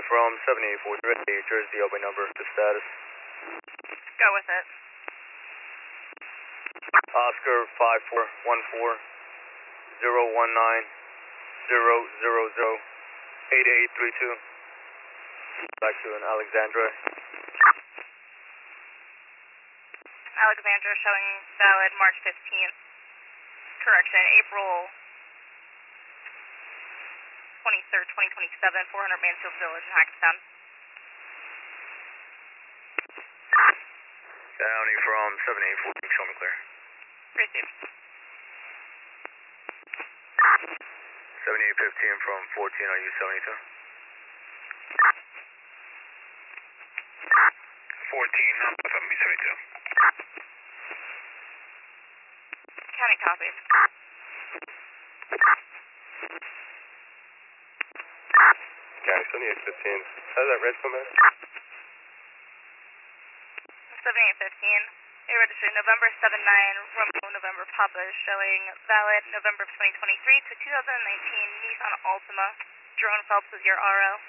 from 7843, Jersey, open number, the status. Go with it. Oscar 5414-019-000-8832. Back to an Alexandra. Alexandra showing valid March 15th. Correction, April 23rd, 2027, 400 Mansfield Village in Hackettstown. Downey from 7814, show me clear. Received. 7815 from 14, are you 72? 14, I'm 72. County copies. County 7815. How's that red come out? 7815. A registry November 79, Romeo November Papa is showing valid November of 2023 to 2019 Nissan Altima. Jerome Phelps is your RO.